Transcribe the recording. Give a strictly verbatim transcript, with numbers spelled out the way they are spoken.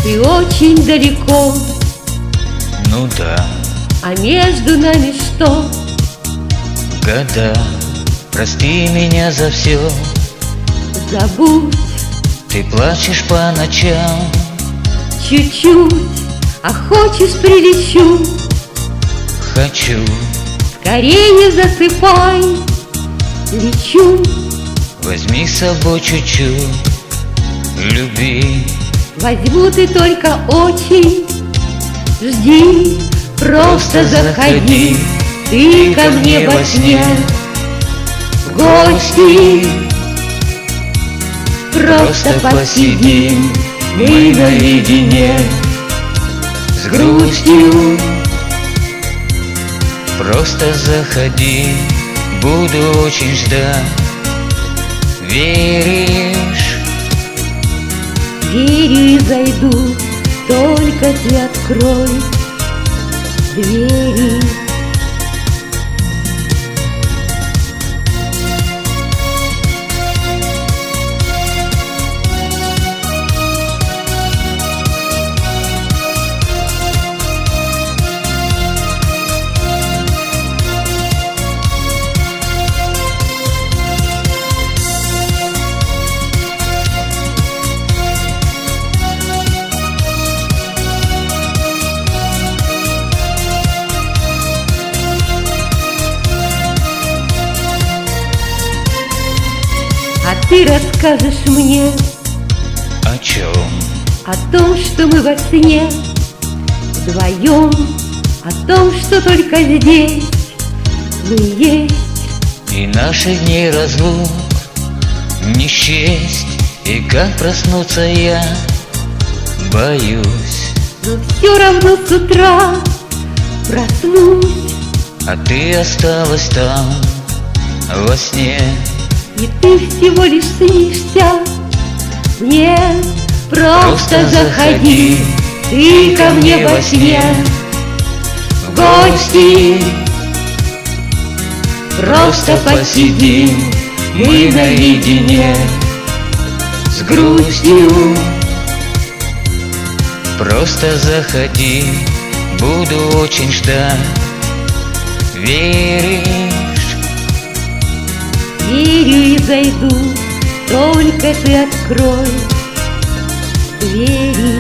ты очень далеко. Ну да. А между нами что? Года. Прости меня за все. Забудь. Ты плачешь по ночам. Чуть-чуть, а хочешь прилечу. Хочу. Скорее засыпай. Лечу. Возьми с собой чуть-чуть любви. Возьму, ты только очень жди. Просто заходи ты ко мне во сне в гости. Просто посидим мы наедине с грустью. Просто заходи, буду очень ждать. Веришь? Верю и зайду, только ты открой двери. А ты расскажешь мне о чем? О том, что мы во сне вдвоем, о том, что только здесь мы есть. И наших дней разлук не счесть. И как проснуться я боюсь. Но все равно с утра проснусь, а ты осталась там во сне. и ты всего лишь снишься мне. Просто, Просто заходи ты ко мне во сне в гости. Просто посидим мы наедине с грустью. Просто заходи, буду очень ждать. Веришь? Верю и зайду, только ты открой двери.